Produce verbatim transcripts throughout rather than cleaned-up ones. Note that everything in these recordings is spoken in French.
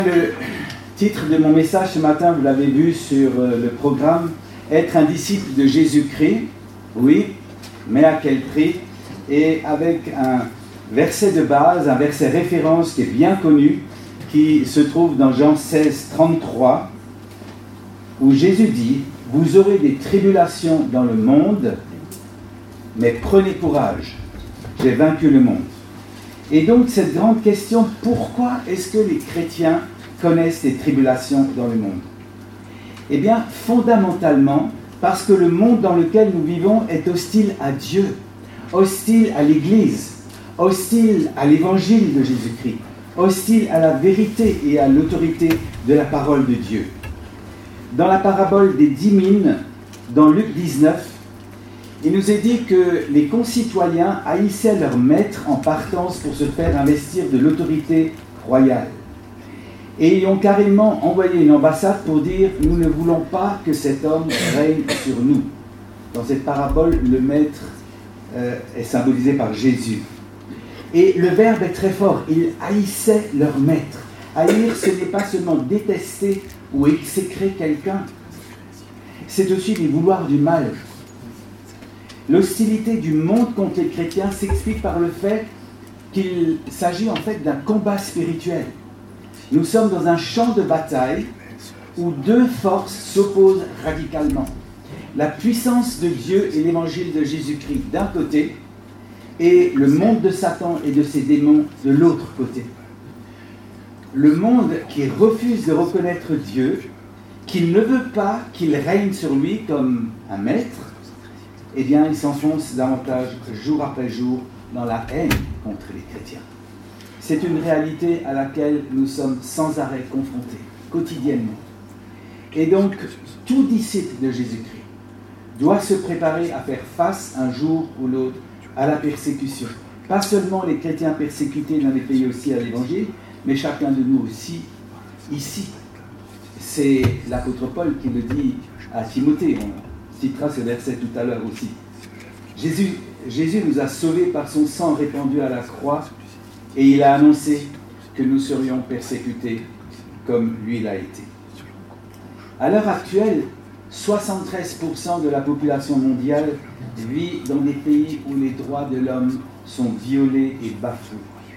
Le titre de mon message ce matin, vous l'avez vu sur le programme, être un disciple de Jésus-Christ, oui, mais à quel prix? Et avec un verset de base, un verset référence qui est bien connu, qui se trouve dans Jean seize, trente-trois, où Jésus dit, « Vous aurez des tribulations dans le monde, mais prenez courage, j'ai vaincu le monde. » Et donc cette grande question, pourquoi est-ce que les chrétiens connaissent des tribulations dans le monde? Eh bien, fondamentalement, parce que le monde dans lequel nous vivons est hostile à Dieu, hostile à l'Église, hostile à l'Évangile de Jésus-Christ, hostile à la vérité et à l'autorité de la parole de Dieu. Dans la parabole des dix mines, dans Luc dix-neuf, il nous est dit que les concitoyens haïssaient leur maître en partance pour se faire investir de l'autorité royale. Et ils ont carrément envoyé une ambassade pour dire « Nous ne voulons pas que cet homme règne sur nous ». Dans cette parabole, le maître euh, est symbolisé par Jésus. Et le verbe est très fort, ils haïssaient leur maître. Haïr, ce n'est pas seulement détester ou exécrer quelqu'un, c'est aussi lui vouloir du mal. L'hostilité du monde contre les chrétiens s'explique par le fait qu'il s'agit en fait d'un combat spirituel. Nous sommes dans un champ de bataille où deux forces s'opposent radicalement. La puissance de Dieu et l'évangile de Jésus-Christ d'un côté, et le monde de Satan et de ses démons de l'autre côté. Le monde qui refuse de reconnaître Dieu, qui ne veut pas qu'il règne sur lui comme un maître, eh bien, il s'enfonce davantage, jour après jour, dans la haine contre les chrétiens. C'est une réalité à laquelle nous sommes sans arrêt confrontés, quotidiennement. Et donc, tout disciple de Jésus-Christ doit se préparer à faire face un jour ou l'autre à la persécution. Pas seulement les chrétiens persécutés dans les pays aussi à l'Évangile, mais chacun de nous aussi, ici. C'est l'apôtre Paul qui le dit à Timothée. On citera ce verset tout à l'heure aussi. Jésus, Jésus nous a sauvés par son sang répandu à la croix et il a annoncé que nous serions persécutés comme lui l'a été. À l'heure actuelle, soixante-treize pour cent de la population mondiale vit dans des pays où les droits de l'homme sont violés et bafoués.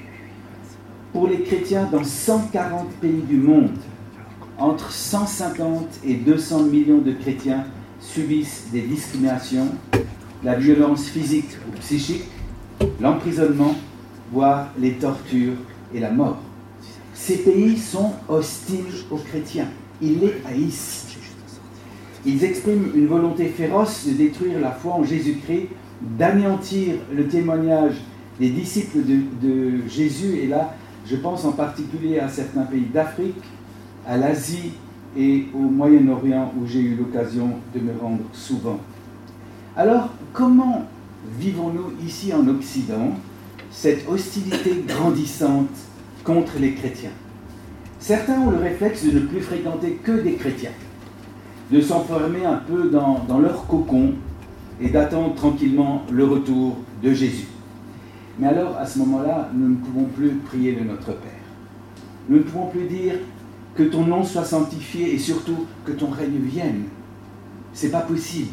Pour les chrétiens, dans cent quarante pays du monde, entre cent cinquante et deux cents millions de chrétiens subissent des discriminations, la violence physique ou psychique, l'emprisonnement, voire les tortures et la mort. Ces pays sont hostiles aux chrétiens. Ils les haïssent. Ils expriment une volonté féroce de détruire la foi en Jésus-Christ, d'anéantir le témoignage des disciples de, de Jésus. Et là, je pense en particulier à certains pays d'Afrique, à l'Asie et au Moyen-Orient où j'ai eu l'occasion de me rendre souvent. Alors, comment vivons-nous ici en Occident cette hostilité grandissante contre les chrétiens? Certains ont le réflexe de ne plus fréquenter que des chrétiens, de s'enfermer un peu dans, dans leur cocon et d'attendre tranquillement le retour de Jésus. Mais alors, à ce moment-là, nous ne pouvons plus prier le Notre Père. Nous ne pouvons plus dire que ton nom soit sanctifié et surtout que ton règne vienne. Ce n'est pas possible.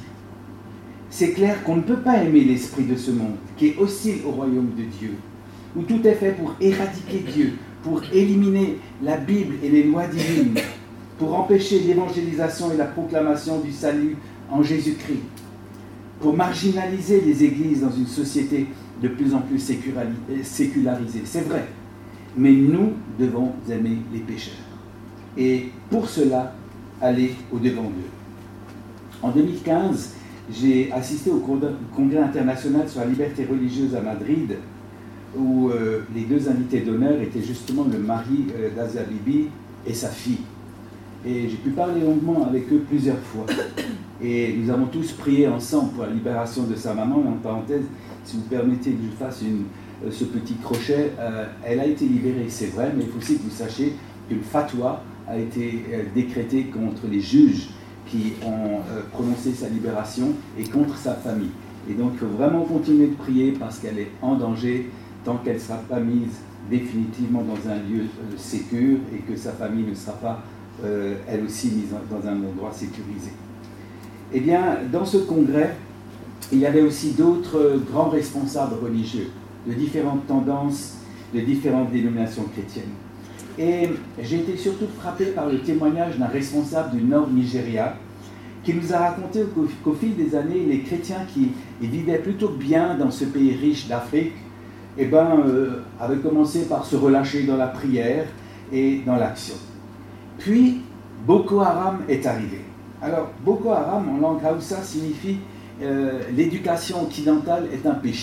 C'est clair qu'on ne peut pas aimer l'esprit de ce monde, qui est hostile au royaume de Dieu, où tout est fait pour éradiquer Dieu, pour éliminer la Bible et les lois divines, pour empêcher l'évangélisation et la proclamation du salut en Jésus-Christ, pour marginaliser les églises dans une société de plus en plus sécularisée. C'est vrai, mais nous devons aimer les pécheurs. Et pour cela, aller au-devant d'eux. En deux mille quinze, j'ai assisté au congrès international sur la liberté religieuse à Madrid, où euh, les deux invités d'honneur étaient justement le mari euh, d'Asia Bibi et sa fille. Et j'ai pu parler longuement avec eux plusieurs fois. Et nous avons tous prié ensemble pour la libération de sa maman. En parenthèse, si vous permettez que je fasse une, euh, ce petit crochet, euh, elle a été libérée, c'est vrai, mais il faut aussi que vous sachiez qu'une fatwa a été euh, décrétée contre les juges qui ont euh, prononcé sa libération et contre sa famille. Et donc, il faut vraiment continuer de prier parce qu'elle est en danger tant qu'elle ne sera pas mise définitivement dans un lieu euh, sécure et que sa famille ne sera pas, euh, elle aussi, mise dans un endroit sécurisé. Eh bien, dans ce congrès, il y avait aussi d'autres grands responsables religieux de différentes tendances, de différentes dénominations chrétiennes. Et j'ai été surtout frappé par le témoignage d'un responsable du Nord Nigeria qui nous a raconté qu'au, qu'au fil des années, les chrétiens qui vivaient plutôt bien dans ce pays riche d'Afrique, eh ben, euh, avaient commencé par se relâcher dans la prière et dans l'action. Puis, Boko Haram est arrivé. Alors, Boko Haram, en langue Hausa, signifie euh, « l'éducation occidentale est un péché ».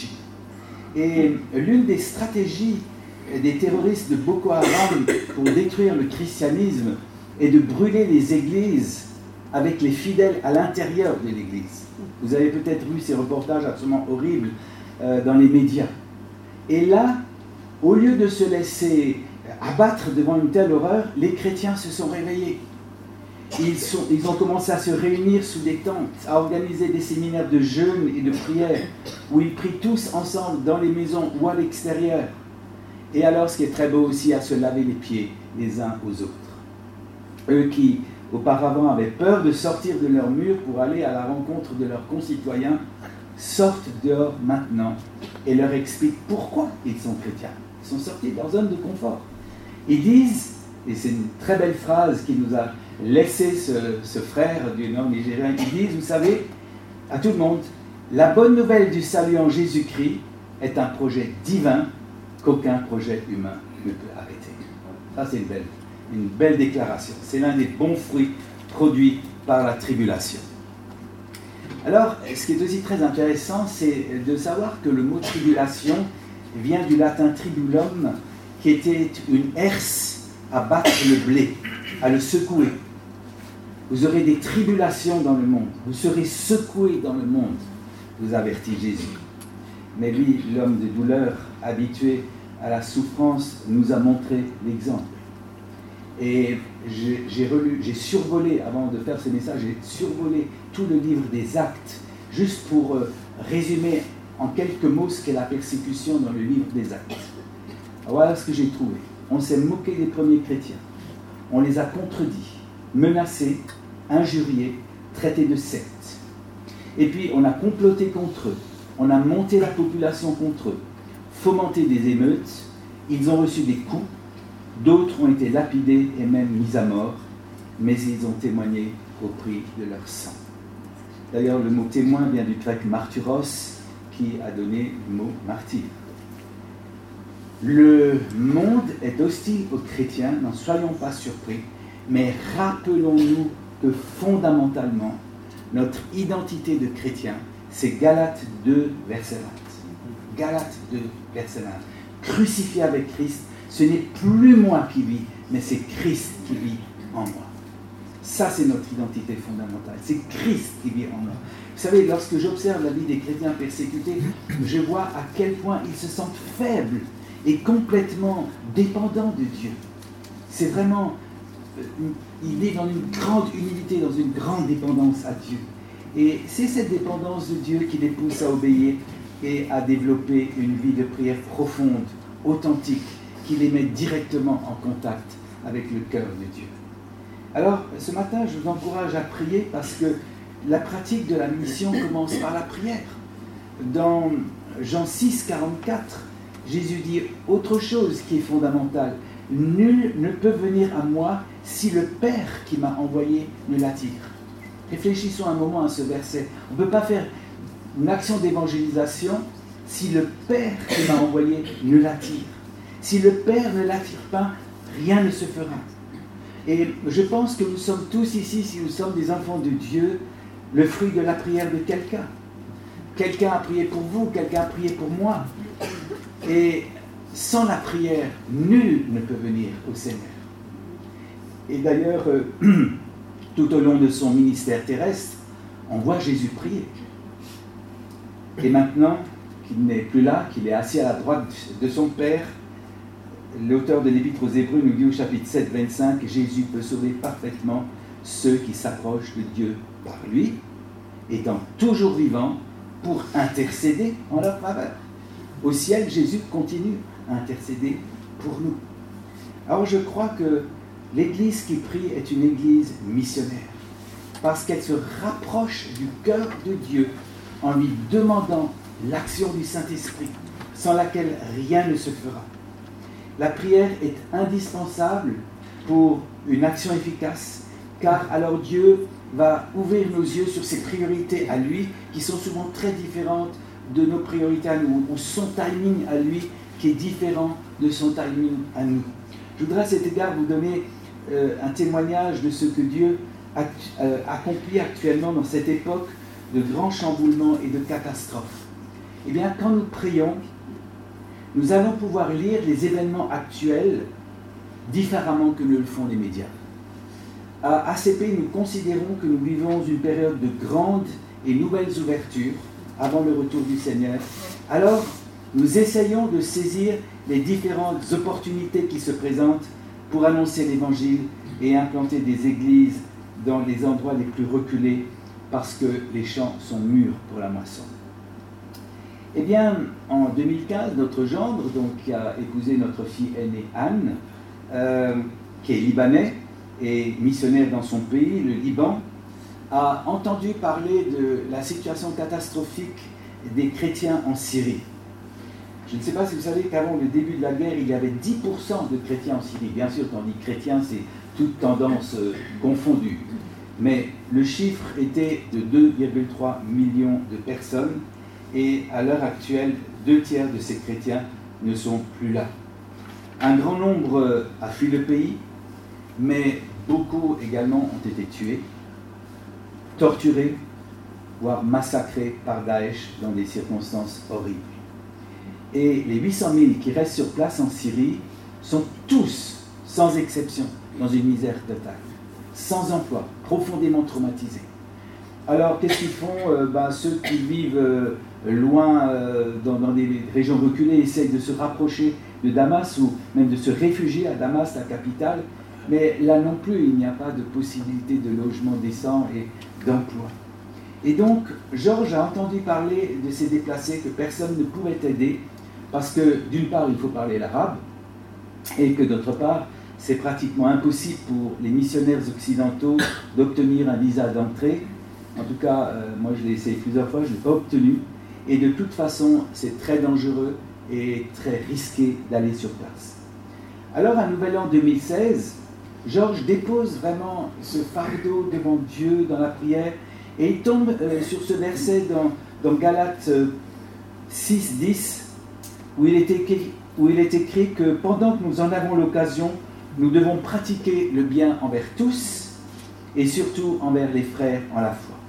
Et l'une des stratégies des terroristes de Boko Haram pour détruire le christianisme est de brûler les églises avec les fidèles à l'intérieur de l'église. Vous avez peut-être vu ces reportages absolument horribles euh, dans les médias. Et là, au lieu de se laisser abattre devant une telle horreur, les chrétiens se sont réveillés. Ils, sont, ils ont commencé à se réunir sous des tentes, à organiser des séminaires de jeûne et de prière, où ils prient tous ensemble dans les maisons ou à l'extérieur. Et alors, ce qui est très beau aussi, à se laver les pieds les uns aux autres. Eux qui, auparavant, avaient peur de sortir de leur mur pour aller à la rencontre de leurs concitoyens, sortent dehors maintenant et leur expliquent pourquoi ils sont chrétiens. Ils sont sortis de leur zone de confort. Ils disent, et c'est une très belle phrase qui nous a laissé ce, ce frère du Nord nigérien, ils disent, vous savez, à tout le monde, la bonne nouvelle du salut en Jésus-Christ est un projet divin qu'aucun projet humain ne peut arrêter. Ça, c'est une belle, une belle déclaration. C'est l'un des bons fruits produits par la tribulation. Alors, ce qui est aussi très intéressant, c'est de savoir que le mot tribulation vient du latin tribulum, qui était une herse à battre le blé, à le secouer. Vous aurez des tribulations dans le monde, vous serez secoués dans le monde, vous avertit Jésus. Mais lui, l'homme de douleur, habitué à la souffrance, nous a montré l'exemple. Et j'ai, j'ai, relu, j'ai survolé, avant de faire ce message, j'ai survolé tout le livre des Actes, juste pour euh, résumer en quelques mots ce qu'est la persécution dans le livre des Actes. Alors voilà ce que j'ai trouvé. On s'est moqué des premiers chrétiens. On les a contredits, menacés, injuriés, traités de sectes. Et puis on a comploté contre eux. On a monté la population contre eux, fomenté des émeutes. Ils ont reçu des coups. D'autres ont été lapidés et même mis à mort, mais ils ont témoigné au prix de leur sang. D'ailleurs, le mot témoin vient du grec martyros, qui a donné le mot martyr. Le monde est hostile aux chrétiens, n'en soyons pas surpris, mais rappelons-nous que fondamentalement, notre identité de chrétien, c'est Galates deux, verset vingt. Galates deux, verset vingt. Crucifié avec Christ, ce n'est plus moi qui vis, mais c'est Christ qui vit en moi. Ça, c'est notre identité fondamentale. C'est Christ qui vit en moi. Vous savez, lorsque j'observe la vie des chrétiens persécutés, je vois à quel point ils se sentent faibles et complètement dépendants de Dieu. C'est vraiment... Ils vivent dans une grande humilité, dans une grande dépendance à Dieu. Et c'est cette dépendance de Dieu qui les pousse à obéir et à développer une vie de prière profonde, authentique, qui les met directement en contact avec le cœur de Dieu. Alors, ce matin, je vous encourage à prier parce que la pratique de la mission commence par la prière. Dans Jean six, quarante-quatre, Jésus dit autre chose qui est fondamentale. Nul ne peut venir à moi si le Père qui m'a envoyé ne l'attire. Réfléchissons un moment à ce verset. On ne peut pas faire une action d'évangélisation si le Père qui m'a envoyé ne l'attire. Si le Père ne l'attire pas, rien ne se fera. Et je pense que nous sommes tous ici, si nous sommes des enfants de Dieu, le fruit de la prière de quelqu'un. Quelqu'un a prié pour vous, quelqu'un a prié pour moi. Et sans la prière, nul ne peut venir au Seigneur. Et d'ailleurs, euh, tout au long de son ministère terrestre, on voit Jésus prier. Et maintenant qu'il n'est plus là, qu'il est assis à la droite de son Père, l'auteur de l'Épître aux Hébreux nous dit au chapitre sept, vingt-cinq, Jésus peut sauver parfaitement ceux qui s'approchent de Dieu par lui, étant toujours vivant pour intercéder en leur faveur. Au ciel, Jésus continue à intercéder pour nous. Alors je crois que l'Église qui prie est une Église missionnaire, parce qu'elle se rapproche du cœur de Dieu en lui demandant l'action du Saint-Esprit, sans laquelle rien ne se fera. La prière est indispensable pour une action efficace, car alors Dieu va ouvrir nos yeux sur ses priorités à lui, qui sont souvent très différentes de nos priorités à nous, ou son timing à lui, qui est différent de son timing à nous. Je voudrais à cet égard vous donner euh, un témoignage de ce que Dieu a, euh, accomplit actuellement dans cette époque de grands chamboulements et de catastrophes. Eh bien, quand nous prions, nous allons pouvoir lire les événements actuels différemment que ne le font les médias. À A C P, nous considérons que nous vivons une période de grandes et nouvelles ouvertures avant le retour du Seigneur. Alors, nous essayons de saisir les différentes opportunités qui se présentent pour annoncer l'Évangile et implanter des églises dans les endroits les plus reculés parce que les champs sont mûrs pour la moisson. Eh bien, en deux mille quinze, notre gendre, donc, qui a épousé notre fille aînée Anne, euh, qui est libanais et missionnaire dans son pays, le Liban, a entendu parler de la situation catastrophique des chrétiens en Syrie. Je ne sais pas si vous savez qu'avant le début de la guerre, il y avait dix pour cent de chrétiens en Syrie. Bien sûr, quand on dit chrétiens, c'est toute tendance euh, confondue. Mais le chiffre était de deux virgule trois millions de personnes. Et à l'heure actuelle, deux tiers de ces chrétiens ne sont plus là. Un grand nombre a fui le pays, mais beaucoup également ont été tués, torturés, voire massacrés par Daesh dans des circonstances horribles. Et les huit cent mille qui restent sur place en Syrie sont tous, sans exception, dans une misère totale, sans emploi, profondément traumatisés. Alors, qu'est-ce qu'ils font euh, ben, ceux qui vivent euh, loin, euh, dans, dans des régions reculées, essayent de se rapprocher de Damas ou même de se réfugier à Damas, la capitale. Mais là non plus, il n'y a pas de possibilité de logement décent et d'emploi. Et donc, Georges a entendu parler de ces déplacés que personne ne pouvait aider parce que, d'une part, il faut parler l'arabe et que, d'autre part, c'est pratiquement impossible pour les missionnaires occidentaux d'obtenir un visa d'entrée. En tout cas, euh, moi je l'ai essayé plusieurs fois, je ne l'ai pas obtenu. Et de toute façon, c'est très dangereux et très risqué d'aller sur place. Alors, à Nouvel An deux mille seize, Georges dépose vraiment ce fardeau devant Dieu dans la prière et il tombe euh, sur ce verset dans, dans Galates euh, six dix où il, est écrit, où il est écrit que pendant que nous en avons l'occasion, nous devons pratiquer le bien envers tous et surtout envers les frères en la foi.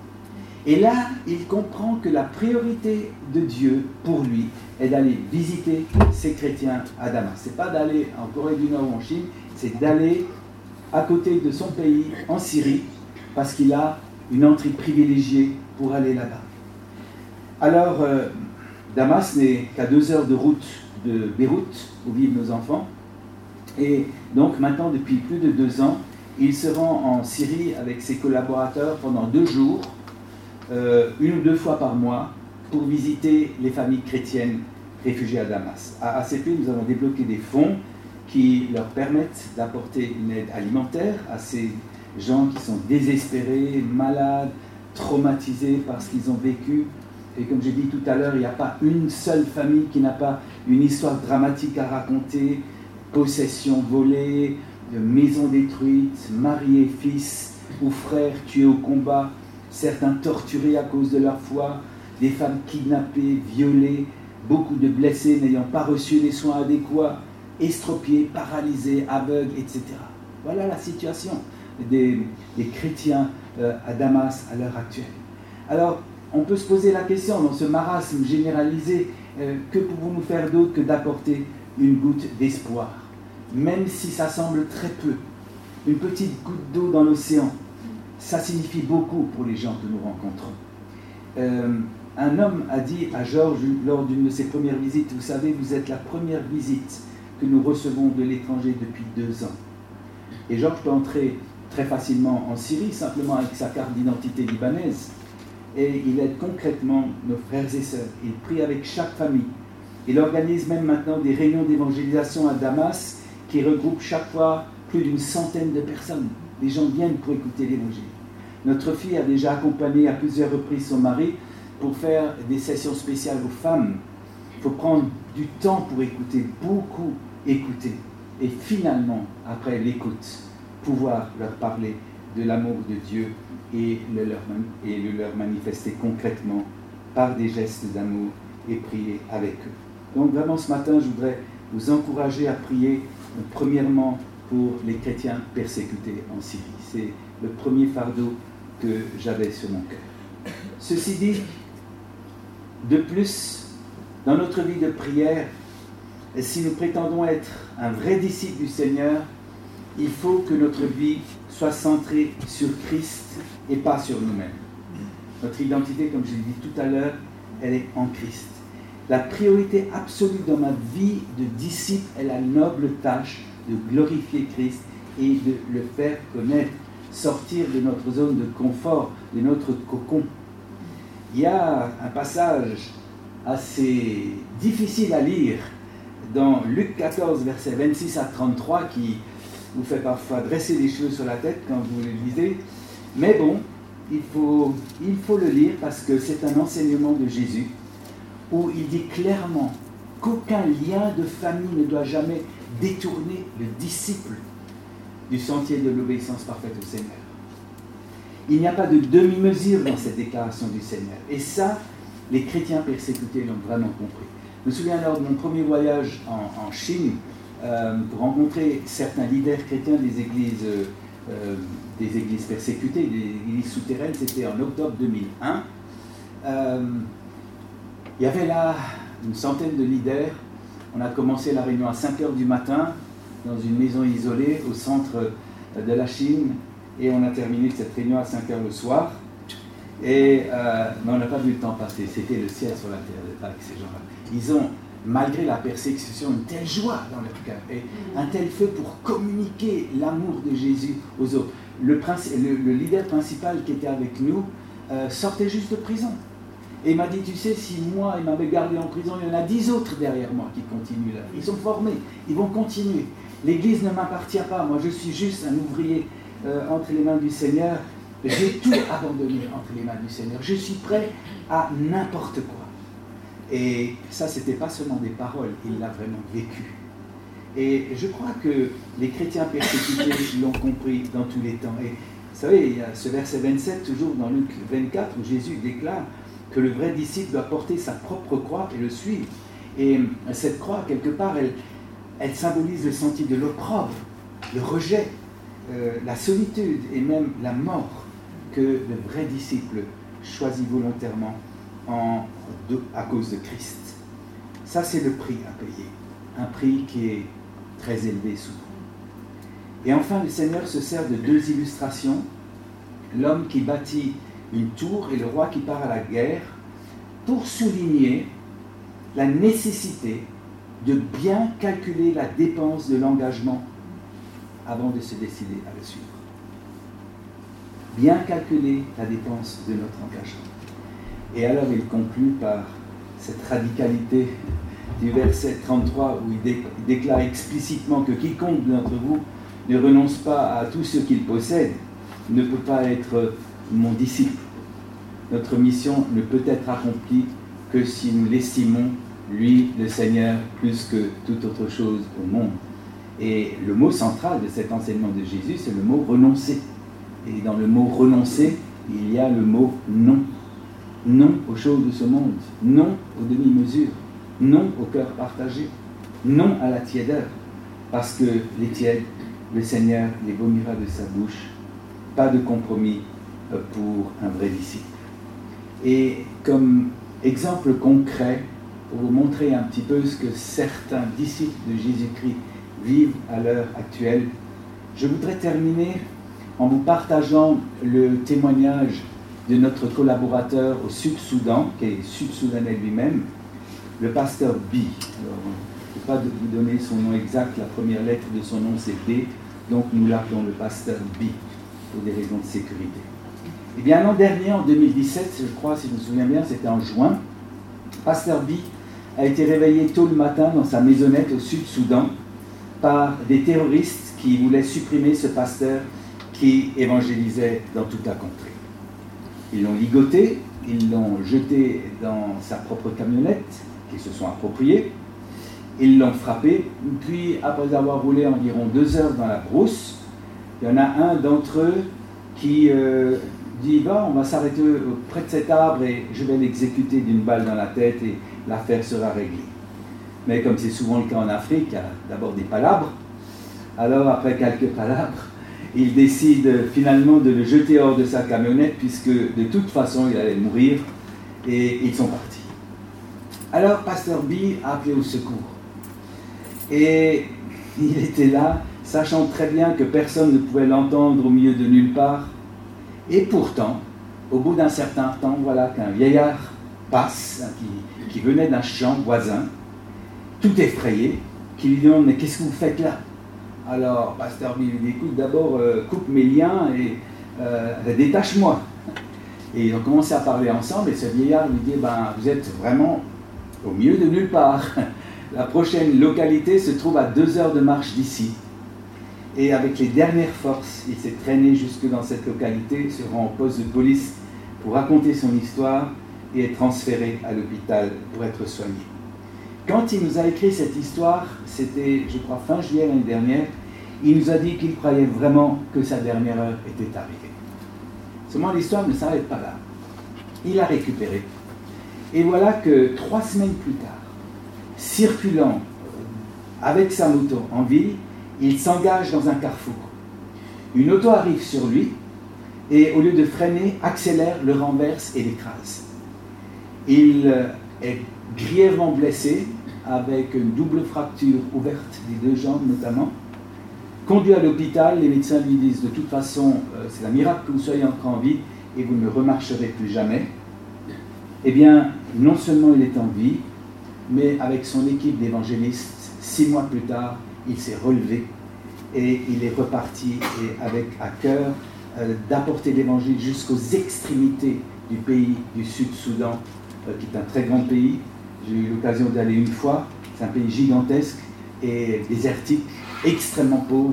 Et là, il comprend que la priorité de Dieu pour lui est d'aller visiter ces chrétiens à Damas. Ce n'est pas d'aller en Corée du Nord ou en Chine, c'est d'aller à côté de son pays, en Syrie, parce qu'il a une entrée privilégiée pour aller là-bas. Alors, euh, Damas n'est qu'à deux heures de route de Beyrouth, où vivent nos enfants. Et donc maintenant, depuis plus de deux ans, il se rend en Syrie avec ses collaborateurs pendant deux jours, Euh, une ou deux fois par mois pour visiter les familles chrétiennes réfugiées à Damas. À A C P, nous avons débloqué des fonds qui leur permettent d'apporter une aide alimentaire à ces gens qui sont désespérés, malades, traumatisés par ce qu'ils ont vécu. Et comme j'ai dit tout à l'heure, il n'y a pas une seule famille qui n'a pas une histoire dramatique à raconter, possession volée, maison détruite, mari et fils ou frères tués au combat, certains torturés à cause de leur foi, des femmes kidnappées, violées, beaucoup de blessés n'ayant pas reçu les soins adéquats, estropiés, paralysés, aveugles, et cetera. Voilà la situation des, des chrétiens euh, à Damas à l'heure actuelle. Alors, on peut se poser la question, dans ce marasme généralisé, euh, que pouvons-nous faire d'autre que d'apporter une goutte d'espoir, même si ça semble très peu, une petite goutte d'eau dans l'océan. Ça signifie beaucoup pour les gens que nous rencontrons. Euh, un homme a dit à Georges lors d'une de ses premières visites, vous savez, vous êtes la première visite que nous recevons de l'étranger depuis deux ans. Et Georges peut entrer très facilement en Syrie, simplement avec sa carte d'identité libanaise. Et il aide concrètement nos frères et sœurs. Il prie avec chaque famille Il organise même maintenant des réunions d'évangélisation à Damas qui regroupent chaque fois plus d'une centaine de personnes. Les gens viennent pour écouter l'évangile. Notre fille a déjà accompagné à plusieurs reprises son mari pour faire des sessions spéciales aux femmes. Il faut prendre du temps pour écouter, beaucoup écouter. Et finalement, après l'écoute, pouvoir leur parler de l'amour de Dieu et le leur, et le leur manifester concrètement par des gestes d'amour et prier avec eux. Donc vraiment ce matin, je voudrais vous encourager à prier euh, premièrement pour les chrétiens persécutés en Syrie. C'est le premier fardeau que j'avais sur mon cœur. Ceci dit, de plus, dans notre vie de prière, si nous prétendons être un vrai disciple du Seigneur, il faut que notre vie soit centrée sur Christ et pas sur nous-mêmes. Notre identité, comme je l'ai dit tout à l'heure, elle est en Christ. La priorité absolue dans ma vie de disciple est la noble tâche de glorifier Christ et de le faire connaître, sortir de notre zone de confort, de notre cocon. Il y a un passage assez difficile à lire dans Luc quatorze, versets vingt-six à trente-trois, qui vous fait parfois dresser les cheveux sur la tête quand vous le lisez. Mais bon, il faut, il faut le lire parce que c'est un enseignement de Jésus où il dit clairement qu'aucun lien de famille ne doit jamais détourner le disciple du sentier de l'obéissance parfaite au Seigneur. Il n'y a pas de demi-mesure dans cette déclaration du Seigneur. Et ça, les chrétiens persécutés l'ont vraiment compris. Je me souviens lors de mon premier voyage en, en Chine, euh, pour rencontrer certains leaders chrétiens des églises, euh, des églises persécutées, des églises souterraines, c'était en octobre deux mille un. Euh, il y avait là une centaine de leaders. On a commencé la réunion à cinq heures du matin, dans une maison isolée au centre de la Chine, et on a terminé cette réunion à cinq heures le soir. Et, euh, mais on n'a pas vu le temps passer, c'était le ciel sur la terre avec ces gens-là. Ils ont, malgré la persécution, une telle joie dans leur cœur et un tel feu pour communiquer l'amour de Jésus aux autres. Le, princi- le, le leader principal qui était avec nous euh, sortait juste de prison. Et il m'a dit, tu sais, si moi, il m'avait gardé en prison, il y en a dix autres derrière moi qui continuent là. Ils sont formés, ils vont continuer. L'Église ne m'appartient pas, moi je suis juste un ouvrier euh, entre les mains du Seigneur. J'ai tout abandonné entre les mains du Seigneur. Je suis prêt à n'importe quoi. Et ça, ce n'était pas seulement des paroles, il l'a vraiment vécu. Et je crois que les chrétiens persécutés l'ont compris dans tous les temps. Et vous savez, il y a ce verset vingt-sept, toujours dans Luc vingt-quatre, où Jésus déclare que le vrai disciple doit porter sa propre croix et le suivre. Et cette croix, quelque part, elle, elle symbolise le sentier de l'opprobre, le rejet, euh, la solitude et même la mort que le vrai disciple choisit volontairement en, de, à cause de Christ. Ça, c'est le prix à payer. Un prix qui est très élevé souvent. Et enfin, le Seigneur se sert de deux illustrations. L'homme qui bâtit une tour et le roi qui part à la guerre pour souligner la nécessité de bien calculer la dépense de l'engagement avant de se décider à le suivre. Bien calculer la dépense de notre engagement. Et alors il conclut par cette radicalité du verset trente-trois où il, dé- il déclare explicitement que quiconque d'entre vous ne renonce pas à tout ce qu'il possède ne peut pas être mon disciple. Notre mission ne peut être accomplie que si nous l'estimons, lui, le Seigneur, plus que toute autre chose au monde. Et le mot central de cet enseignement de Jésus, c'est le mot renoncer. Et dans le mot renoncer, il y a le mot non. Non aux choses de ce monde, non aux demi-mesures, non au cœur partagé, non à la tiédeur, parce que les tièdes, le Seigneur les vomira de sa bouche. Pas de compromis pour un vrai disciple. Et comme exemple concret, pour vous montrer un petit peu ce que certains disciples de Jésus-Christ vivent à l'heure actuelle, je voudrais terminer en vous partageant le témoignage de notre collaborateur au Sud-Soudan, qui est sud-soudanais lui-même, le pasteur B. Alors, je ne peux pas vous donner son nom exact, la première lettre de son nom c'est B, donc nous l'appelons le pasteur B, pour des raisons de sécurité. Eh bien, l'an dernier, en deux mille dix-sept, je crois, si je me souviens bien, c'était en juin, pasteur B a été réveillé tôt le matin dans sa maisonnette au Sud-Soudan par des terroristes qui voulaient supprimer ce pasteur qui évangélisait dans toute la contrée. Ils l'ont ligoté, ils l'ont jeté dans sa propre camionnette, qu'ils se sont appropriés, ils l'ont frappé, puis après avoir roulé environ deux heures dans la brousse, il y en a un d'entre eux qui euh, dit bah, « on va s'arrêter près de cet arbre et je vais l'exécuter d'une balle dans la tête et l'affaire sera réglée. » Mais comme c'est souvent le cas en Afrique, il y a d'abord des palabres. Alors après quelques palabres, il décide finalement de le jeter hors de sa camionnette puisque de toute façon il allait mourir et ils sont partis. Alors Pasteur B a appelé au secours et il était là, sachant très bien que personne ne pouvait l'entendre au milieu de nulle part. Et pourtant, au bout d'un certain temps, voilà qu'un vieillard passe, hein, qui, qui venait d'un champ voisin, tout effrayé, qui lui demande « Mais qu'est-ce que vous faites là ?» Alors, Pasteur B lui dit « Écoute, d'abord, euh, coupe mes liens et euh, détache-moi. » Et ils ont commencé à parler ensemble, et ce vieillard lui dit ben, « Vous êtes vraiment au milieu de nulle part. La prochaine localité se trouve à deux heures de marche d'ici. » Et avec les dernières forces, il s'est traîné jusque dans cette localité, se rend au poste de police pour raconter son histoire et est transféré à l'hôpital pour être soigné. Quand il nous a écrit cette histoire, c'était, je crois, fin juillet l'année dernière, il nous a dit qu'il croyait vraiment que sa dernière heure était arrivée. Seulement, l'histoire ne s'arrête pas là. Il a récupéré. Et voilà que trois semaines plus tard, circulant avec sa moto en ville, il s'engage dans un carrefour. Une auto arrive sur lui et au lieu de freiner, accélère, le renverse et l'écrase. Il est grièvement blessé avec une double fracture ouverte des deux jambes notamment. Conduit à l'hôpital, les médecins lui disent de toute façon euh, c'est un miracle que vous soyez encore en vie et vous ne remarcherez plus jamais. Eh bien, non seulement il est en vie, mais avec son équipe d'évangélistes, six mois plus tard, il s'est relevé et il est reparti et avec à cœur euh, d'apporter l'évangile jusqu'aux extrémités du pays du Sud-Soudan, euh, qui est un très grand pays. J'ai eu l'occasion d'aller une fois. C'est un pays gigantesque et désertique, extrêmement pauvre.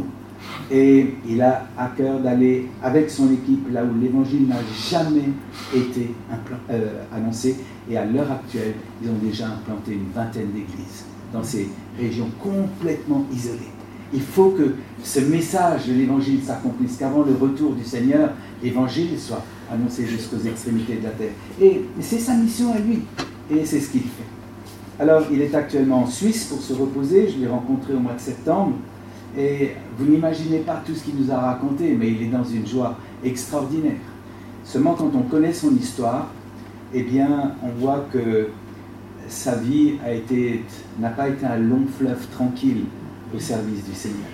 Et il a à cœur d'aller avec son équipe là où l'évangile n'a jamais été euh, annoncé. Et à l'heure actuelle, ils ont déjà implanté une vingtaine d'églises dans ces régions complètement isolées. Il faut que ce message de l'évangile s'accomplisse, qu'avant le retour du Seigneur, l'évangile soit annoncé jusqu'aux extrémités de la terre. Et c'est sa mission à lui, et c'est ce qu'il fait. Alors, il est actuellement en Suisse pour se reposer, je l'ai rencontré au mois de septembre, et vous n'imaginez pas tout ce qu'il nous a raconté, mais il est dans une joie extraordinaire. Seulement, quand on connaît son histoire, eh bien, on voit que sa vie a été, n'a pas été un long fleuve tranquille au service du Seigneur.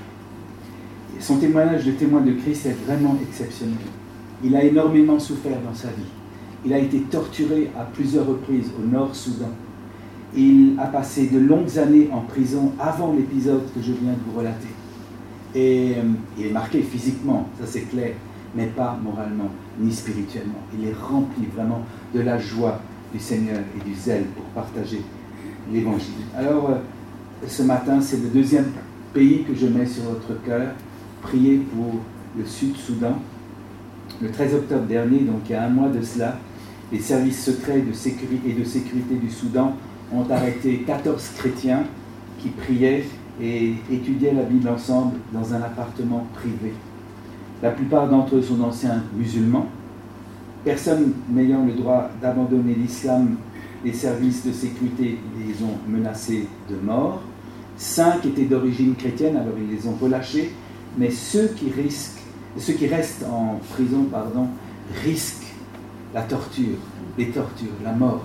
Et son témoignage de témoin de Christ est vraiment exceptionnel. Il a énormément souffert dans sa vie. Il a été torturé à plusieurs reprises au Nord-Soudan. Il a passé de longues années en prison avant l'épisode que je viens de vous relater. Et euh, il est marqué physiquement, ça c'est clair, mais pas moralement ni spirituellement. Il est rempli vraiment de la joie du Seigneur et du zèle pour partager l'évangile. Alors, euh, ce matin, c'est le deuxième pays que je mets sur votre cœur. Priez pour le Sud-Soudan. Le treize octobre dernier, donc il y a un mois de cela, les services secrets de sécurité et de sécurité du Soudan ont arrêté quatorze chrétiens qui priaient et étudiaient la Bible ensemble dans un appartement privé. La plupart d'entre eux sont d'anciens musulmans. Personne n'ayant le droit d'abandonner l'islam, les services de sécurité les ont menacés de mort. Cinq étaient d'origine chrétienne, alors ils les ont relâchés, mais ceux qui, risquent, ceux qui restent en prison pardon, risquent la torture, les tortures, la mort,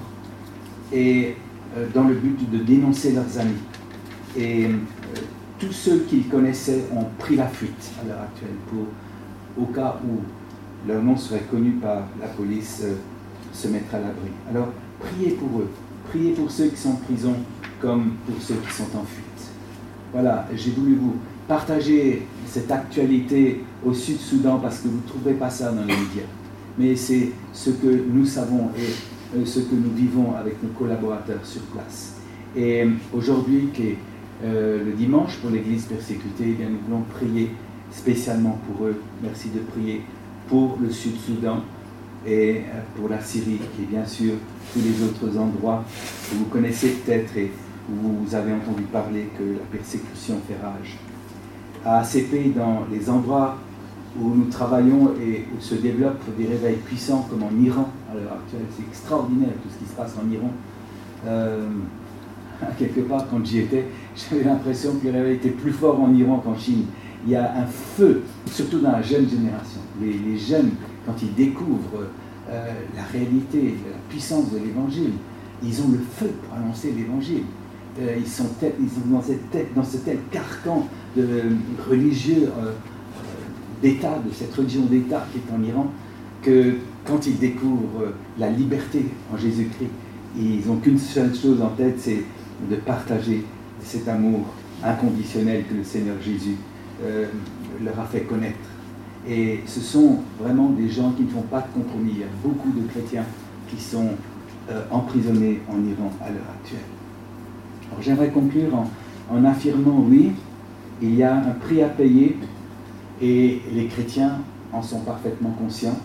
et euh, dans le but de dénoncer leurs amis. Et euh, tous ceux qu'ils connaissaient ont pris la fuite à l'heure actuelle, pour, au cas où leur nom serait connu par la police, euh, se mettre à l'abri. Alors, priez pour eux, priez pour ceux qui sont en prison, comme pour ceux qui sont en fuite. Voilà, j'ai voulu vous partager cette actualité au Sud-Soudan parce que vous ne trouverez pas ça dans les médias. Mais c'est ce que nous savons et ce que nous vivons avec nos collaborateurs sur place. Et aujourd'hui, qui est euh, le dimanche pour l'Église persécutée, eh bien, nous voulons prier spécialement pour eux. Merci de prier pour le Sud-Soudan et pour la Syrie, et bien sûr tous les autres endroits que vous connaissez peut-être et où vous avez entendu parler que la persécution fait rage. À A C P, dans les endroits où nous travaillons et où se développent des réveils puissants comme en Iran, à l'heure actuelle, c'est extraordinaire tout ce qui se passe en Iran. Euh, quelque part, quand j'y étais, j'avais l'impression que les réveils étaient plus forts en Iran qu'en Chine. Il y a un feu, surtout dans la jeune génération. Les, les jeunes, quand ils découvrent euh, la réalité, la puissance de l'Évangile, ils ont le feu pour annoncer l'Évangile. Euh, ils, sont tel, ils sont dans, cette tête, dans ce tel carcan de euh, religieux euh, d'État, de cette religion d'État qui est en Iran, que quand ils découvrent la liberté en Jésus-Christ, ils n'ont qu'une seule chose en tête, c'est de partager cet amour inconditionnel que le Seigneur Jésus euh, leur a fait connaître. Et ce sont vraiment des gens qui ne font pas de compromis. Il y a beaucoup de chrétiens qui sont euh, emprisonnés en Iran à l'heure actuelle. Alors j'aimerais conclure en, en affirmant, oui, il y a un prix à payer et les chrétiens en sont parfaitement conscients.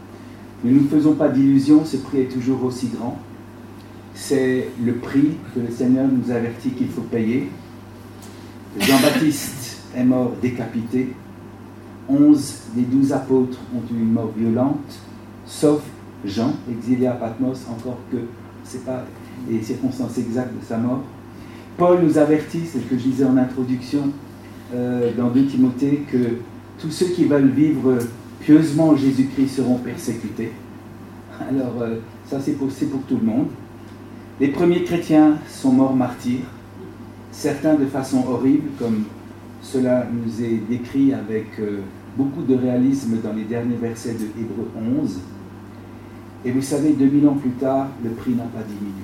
Ne nous faisons pas d'illusions, ce prix est toujours aussi grand. C'est le prix que le Seigneur nous avertit qu'il faut payer. Jean-Baptiste est mort décapité. Onze des douze apôtres ont eu une mort violente, sauf Jean, exilé à Patmos, encore que ce n'est pas les circonstances exactes de sa mort. Paul nous avertit, c'est ce que je disais en introduction, euh, dans deux Timothée, que tous ceux qui veulent vivre pieusement en Jésus-Christ seront persécutés. Alors, euh, ça c'est pour, c'est pour tout le monde. Les premiers chrétiens sont morts martyrs, certains de façon horrible, comme cela nous est décrit avec euh, beaucoup de réalisme dans les derniers versets de Hébreux onze. Et vous savez, deux mille ans plus tard, le prix n'a pas diminué.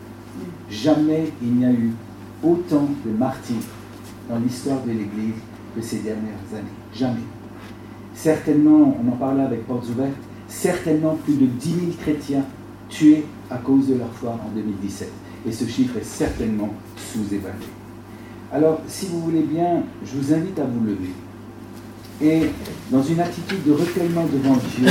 Jamais il n'y a eu autant de martyrs dans l'histoire de l'Église que ces dernières années. Jamais. Certainement, on en parlait avec Portes Ouvertes, certainement plus de dix mille chrétiens tués à cause de leur foi en deux mille dix-sept. Et ce chiffre est certainement sous-évalué. Alors, si vous voulez bien, je vous invite à vous lever. Et, dans une attitude de recueillement devant Dieu,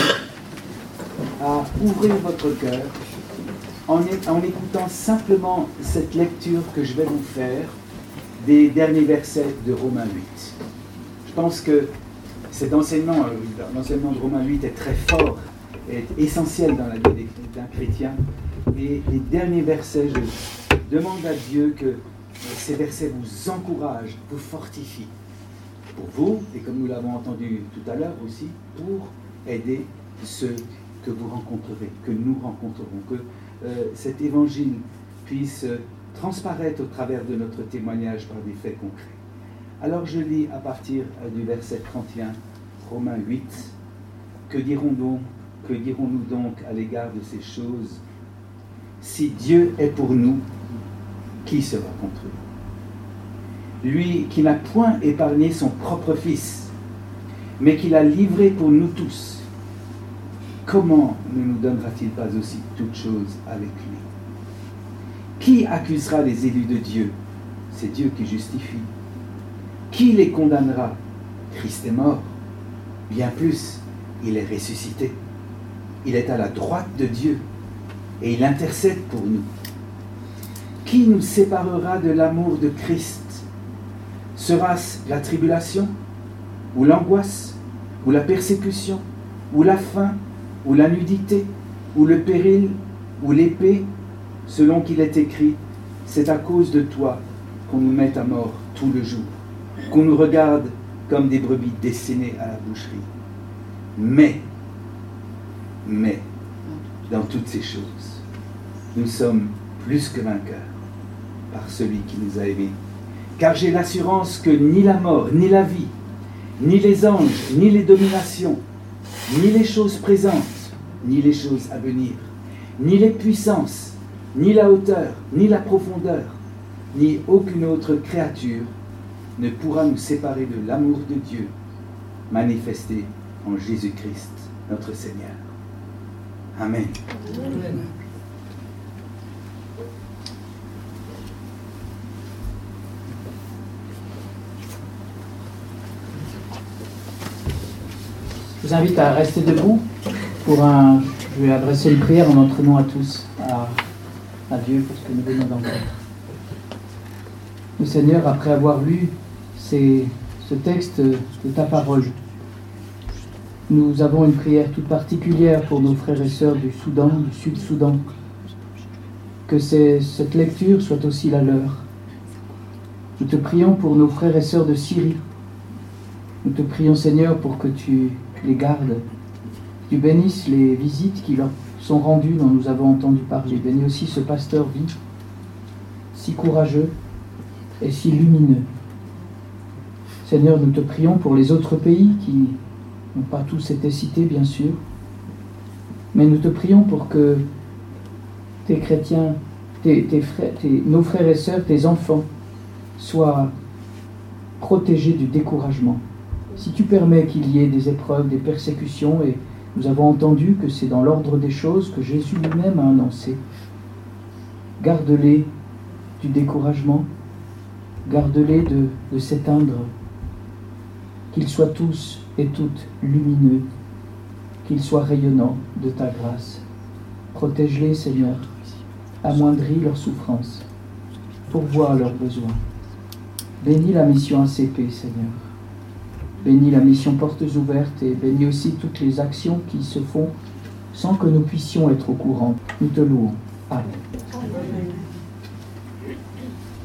à ouvrir votre cœur en, en écoutant simplement cette lecture que je vais vous faire des derniers versets de Romains huit. Je pense que cet enseignement, l'enseignement de Romains huit est très fort, est essentiel dans la vie d'un chrétien. Et les derniers versets, je demande à Dieu que ces versets vous encouragent, vous fortifient. Pour vous, et comme nous l'avons entendu tout à l'heure aussi, pour aider ceux que vous rencontrerez, que nous rencontrerons, que euh, cet évangile puisse euh, transparaître au travers de notre témoignage par des faits concrets. Alors je lis à partir euh, du verset trente et un, Romains huit, que dirons donc, que dirons-nous donc à l'égard de ces choses? Si Dieu est pour nous, qui sera contre nous? Lui qui n'a point épargné son propre Fils, mais qui l'a livré pour nous tous, comment ne nous donnera-t-il pas aussi toutes choses avec lui? Qui accusera les élus de Dieu? C'est Dieu qui justifie. Qui les condamnera? Christ est mort. Bien plus, il est ressuscité. Il est à la droite de Dieu et il intercède pour nous. Qui nous séparera de l'amour de Christ? Sera-ce la tribulation, ou l'angoisse, ou la persécution, ou la faim, ou la nudité, ou le péril, ou l'épée, selon qu'il est écrit, c'est à cause de toi qu'on nous met à mort tout le jour, qu'on nous regarde comme des brebis dessinées à la boucherie. Mais, mais, dans toutes ces choses, nous sommes plus que vainqueurs par celui qui nous a aimés. Car j'ai l'assurance que ni la mort, ni la vie, ni les anges, ni les dominations, ni les choses présentes, ni les choses à venir, ni les puissances, ni la hauteur, ni la profondeur, ni aucune autre créature ne pourra nous séparer de l'amour de Dieu manifesté en Jésus-Christ, notre Seigneur. Amen. Amen. vous invite à rester debout pour un... Je vais adresser une prière en entraînant à tous à, à Dieu pour ce que nous venons d'entendre. Le Seigneur, après avoir lu ces, ce texte de ta parole, nous avons une prière toute particulière pour nos frères et sœurs du Soudan, du Sud-Soudan. Que ces, cette lecture soit aussi la leur. Nous te prions pour nos frères et sœurs de Syrie. Nous te prions, Seigneur, pour que tu les gardes. Tu bénisses les visites qui leur sont rendues, dont nous avons entendu parler. Bénis aussi ce pasteur vif, si courageux et si lumineux. Seigneur, nous te prions pour les autres pays qui n'ont pas tous été cités, bien sûr, mais nous te prions pour que tes chrétiens, tes, tes frères, tes, nos frères et sœurs, tes enfants, soient protégés du découragement. Si tu permets qu'il y ait des épreuves, des persécutions, et nous avons entendu que c'est dans l'ordre des choses que Jésus lui-même a annoncé, garde-les du découragement, garde-les de, de s'éteindre, qu'ils soient tous et toutes lumineux, qu'ils soient rayonnants de ta grâce. Protège-les, Seigneur, amoindris leurs souffrances, pourvois leurs besoins. Bénis la mission A C P, Seigneur. Bénis la mission Portes Ouvertes et bénis aussi toutes les actions qui se font sans que nous puissions être au courant. Nous te louons. Amen.